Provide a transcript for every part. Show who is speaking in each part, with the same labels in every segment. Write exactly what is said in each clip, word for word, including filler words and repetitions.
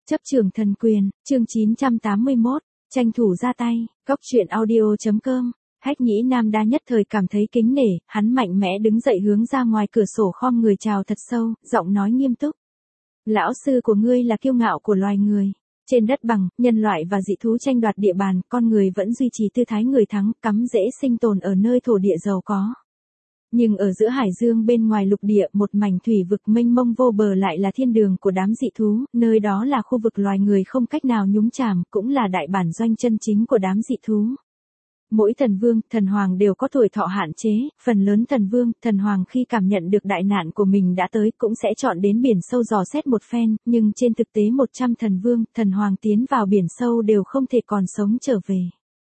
Speaker 1: Chấp trường thần quyền, chương chín trăm tám mươi mốt, tranh thủ ra tay, góc truyện audio.com. Hách Nhĩ Nam Đa nhất thời cảm thấy kính nể, hắn mạnh mẽ đứng dậy hướng ra ngoài cửa sổ khom người chào thật sâu, giọng nói nghiêm túc. Lão sư của ngươi là kiêu ngạo của loài người. Trên đất bằng, nhân loại và dị thú tranh đoạt địa bàn, con người vẫn duy trì tư thái người thắng, cắm rễ sinh tồn ở nơi thổ địa giàu có. Nhưng ở giữa hải dương bên ngoài lục địa, một mảnh thủy vực mênh mông vô bờ lại là thiên đường của đám dị thú, nơi đó là khu vực loài người không cách nào nhúng chàm, cũng là đại bản doanh chân chính của đám dị thú. Mỗi thần vương, thần hoàng đều có tuổi thọ hạn chế, phần lớn thần vương, thần hoàng khi cảm nhận được đại nạn của mình đã tới cũng sẽ chọn đến biển sâu dò xét một phen, nhưng trên thực tế một trăm thần vương, thần hoàng tiến vào biển sâu đều không thể còn sống trở về.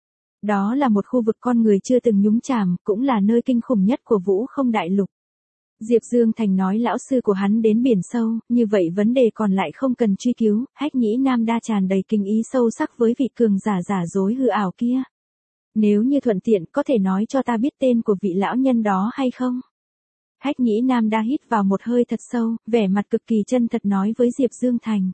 Speaker 1: Đó là một khu vực con người chưa từng nhúng chàm, cũng là nơi kinh khủng nhất của Vũ Không Đại Lục. Diệp Dương Thành nói lão sư của hắn đến biển sâu, như vậy vấn đề còn lại không cần truy cứu, Hách Nhĩ Nam Đa tràn đầy kinh ý sâu sắc với vị cường giả giả dối hư ảo kia. Nếu như thuận tiện có thể nói cho ta biết tên của vị lão nhân đó hay không? Hách Nhĩ Nam Đa hít vào một hơi thật sâu, vẻ mặt cực kỳ chân thật nói với Diệp Dương Thành.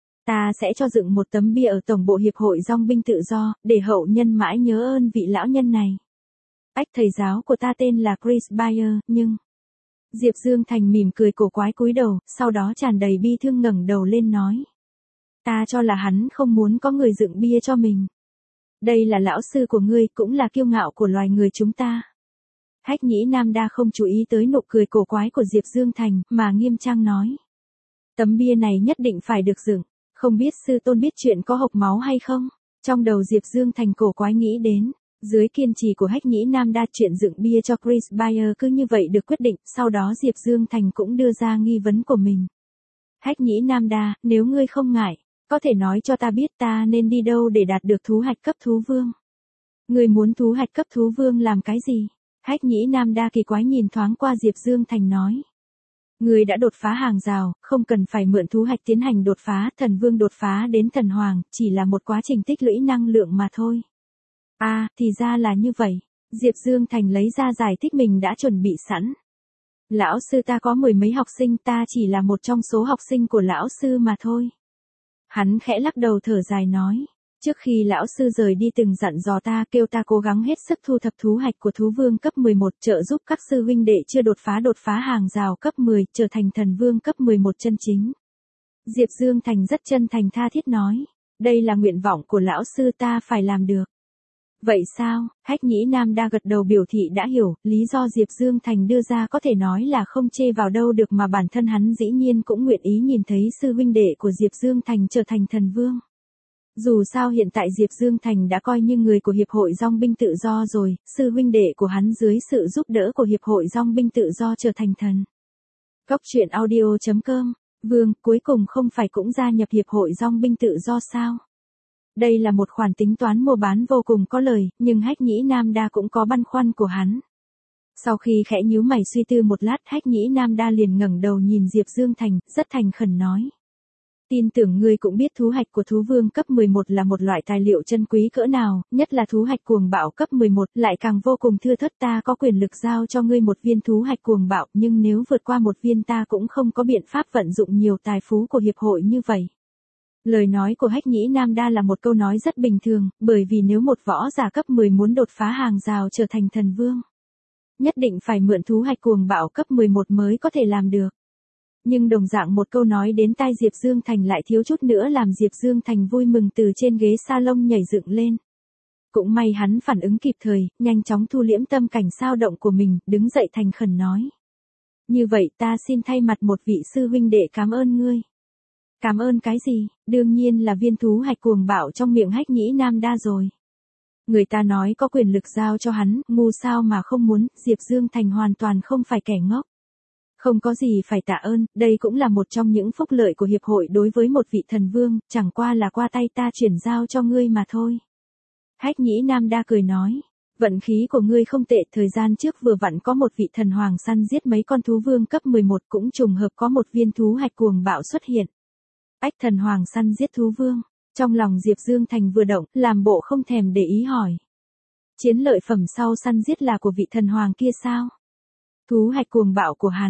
Speaker 1: Ta sẽ cho dựng một tấm bia ở Tổng bộ Hiệp hội Dong binh tự do, để hậu nhân mãi nhớ ơn vị lão nhân này. Ách thầy giáo của ta tên là Chris Bayer, nhưng... Diệp Dương Thành mỉm cười cổ quái cúi đầu, sau đó tràn đầy bi thương ngẩng đầu lên nói. Ta cho là hắn không muốn có người dựng bia cho mình. Đây là lão sư của ngươi, cũng là kiêu ngạo của loài người chúng ta. Hách Nhĩ Nam Đa không chú ý tới nụ cười cổ quái của Diệp Dương Thành, mà nghiêm trang nói. Tấm bia này nhất định phải được dựng, không biết sư tôn biết chuyện có hộc máu hay không? Trong đầu Diệp Dương Thành cổ quái nghĩ đến, dưới kiên trì của Hách Nhĩ Nam Đa chuyện dựng bia cho Chris Bayer cứ như vậy được quyết định, sau đó Diệp Dương Thành cũng đưa ra nghi vấn của mình. Hách Nhĩ Nam Đa, nếu ngươi không ngại, có thể nói cho ta biết ta nên đi đâu để đạt được thú hạch cấp thú vương. Ngươi muốn thú hạch cấp thú vương làm cái gì? Hách Nhĩ Nam Đa kỳ quái nhìn thoáng qua Diệp Dương Thành nói. Ngươi đã đột phá hàng rào, không cần phải mượn thú hạch tiến hành đột phá, thần vương đột phá đến thần hoàng, chỉ là một quá trình tích lũy năng lượng mà thôi. À, thì ra là như vậy. Diệp Dương Thành lấy ra giải thích mình đã chuẩn bị sẵn. Lão sư ta có mười mấy học sinh, ta chỉ là một trong số học sinh của lão sư mà thôi. Hắn khẽ lắc đầu thở dài nói, trước khi lão sư rời đi từng dặn dò ta kêu ta cố gắng hết sức thu thập thú hạch của thú vương cấp mười một trợ giúp các sư huynh đệ chưa đột phá đột phá hàng rào cấp mười trở thành thần vương cấp mười một chân chính. Diệp Dương Thành rất chân thành tha thiết nói, đây là nguyện vọng của lão sư ta phải làm được. Vậy sao? Hách Nhĩ Nam Đa gật đầu biểu thị đã hiểu, lý do Diệp Dương Thành đưa ra có thể nói là không chê vào đâu được mà bản thân hắn dĩ nhiên cũng nguyện ý nhìn thấy sư huynh đệ của Diệp Dương Thành trở thành thần vương. Dù sao hiện tại Diệp Dương Thành đã coi như người của Hiệp hội Dong binh tự do rồi, sư huynh đệ của hắn dưới sự giúp đỡ của Hiệp hội Dong binh tự do trở thành thần. Góc truyện audio.com, Vương cuối cùng không phải cũng gia nhập Hiệp hội Dong binh tự do sao? Đây là một khoản tính toán mua bán vô cùng có lời, nhưng Hách Nhĩ Nam Đa cũng có băn khoăn của hắn. Sau khi khẽ nhíu mày suy tư một lát, Hách Nhĩ Nam Đa liền ngẩng đầu nhìn Diệp Dương Thành, rất thành khẩn nói. Tin tưởng ngươi cũng biết thú hạch của thú vương cấp mười một là một loại tài liệu chân quý cỡ nào, nhất là thú hạch cuồng bạo cấp mười một lại càng vô cùng thưa thớt, ta có quyền lực giao cho ngươi một viên thú hạch cuồng bạo, nhưng nếu vượt qua một viên ta cũng không có biện pháp vận dụng nhiều tài phú của hiệp hội như vậy. Lời nói của Hách Nhĩ Nam Đa là một câu nói rất bình thường, bởi vì nếu một võ giả cấp mười muốn đột phá hàng rào trở thành thần vương, nhất định phải mượn thú hạch cuồng bạo cấp mười một mới có thể làm được. Nhưng đồng dạng một câu nói đến tai Diệp Dương Thành lại thiếu chút nữa làm Diệp Dương Thành vui mừng từ trên ghế salon nhảy dựng lên. Cũng may hắn phản ứng kịp thời, nhanh chóng thu liễm tâm cảnh sao động của mình, đứng dậy thành khẩn nói. Như vậy ta xin thay mặt một vị sư huynh đệ cảm ơn ngươi. Cảm ơn cái gì? Đương nhiên là viên thú hạch cuồng bạo trong miệng Hách Nhĩ Nam Đa rồi. Người ta nói có quyền lực giao cho hắn, ngu sao mà không muốn, Diệp Dương Thành hoàn toàn không phải kẻ ngốc. Không có gì phải tạ ơn, đây cũng là một trong những phúc lợi của hiệp hội đối với một vị thần vương, chẳng qua là qua tay ta chuyển giao cho ngươi mà thôi. Hách Nhĩ Nam Đa cười nói, vận khí của ngươi không tệ, thời gian trước vừa vặn có một vị thần hoàng săn giết mấy con thú vương cấp mười một cũng trùng hợp có một viên thú hạch cuồng bạo xuất hiện. Ách thần hoàng săn giết thú vương, trong lòng Diệp Dương Thành vừa động, làm bộ không thèm để ý hỏi. Chiến lợi phẩm sau săn giết là của vị thần hoàng kia sao? Thú hạch cuồng bạo của hắn,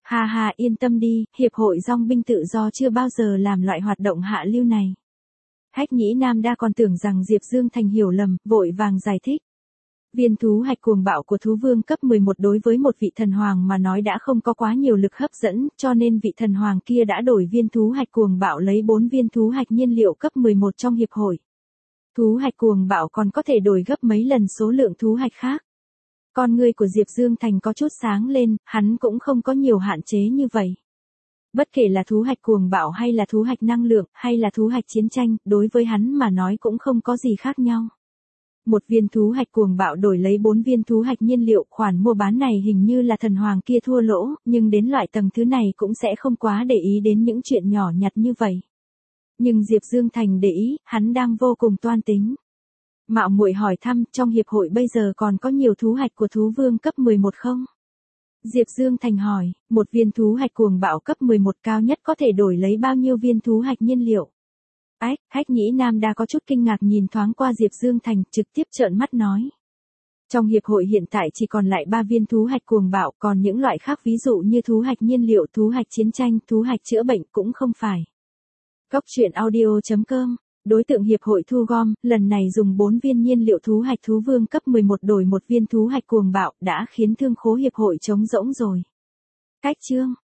Speaker 1: Ha ha, yên tâm đi, Hiệp hội Dong binh tự do chưa bao giờ làm loại hoạt động hạ lưu này. Hách Nhĩ Nam đa còn tưởng rằng Diệp Dương Thành hiểu lầm, vội vàng giải thích. Viên thú hạch cuồng bạo của thú vương cấp mười một đối với một vị thần hoàng mà nói đã không có quá nhiều lực hấp dẫn, cho nên vị thần hoàng kia đã đổi viên thú hạch cuồng bạo lấy bốn viên thú hạch nhiên liệu cấp mười một trong hiệp hội. Thú hạch cuồng bạo còn có thể đổi gấp mấy lần số lượng thú hạch khác. Con ngươi của Diệp Dương Thành có chút sáng lên, hắn cũng không có nhiều hạn chế như vậy. Bất kể là thú hạch cuồng bạo hay là thú hạch năng lượng, hay là thú hạch chiến tranh, đối với hắn mà nói cũng không có gì khác nhau. Một viên thú hạch cuồng bạo đổi lấy bốn viên thú hạch nhiên liệu, khoản mua bán này hình như là thần hoàng kia thua lỗ, nhưng đến loại tầng thứ này cũng sẽ không quá để ý đến những chuyện nhỏ nhặt như vậy. Nhưng Diệp Dương Thành để ý, hắn đang vô cùng toan tính. Mạo muội hỏi thăm, trong hiệp hội bây giờ còn có nhiều thú hạch của thú vương cấp mười một không? Diệp Dương Thành hỏi, một viên thú hạch cuồng bạo cấp mười một cao nhất có thể đổi lấy bao nhiêu viên thú hạch nhiên liệu? Ách, Hách Nhĩ Nam đa có chút kinh ngạc nhìn thoáng qua Diệp Dương Thành, trực tiếp trợn mắt nói. Trong hiệp hội hiện tại chỉ còn lại ba viên thú hạch cuồng bạo, còn những loại khác ví dụ như thú hạch nhiên liệu, thú hạch chiến tranh, thú hạch chữa bệnh cũng không phải. Góc truyện audio chấm com. Đối tượng hiệp hội thu gom, lần này dùng bốn viên nhiên liệu thú hạch thú vương cấp mười một đổi một viên thú hạch cuồng bạo, đã khiến thương khố hiệp hội trống rỗng rồi. Cách chương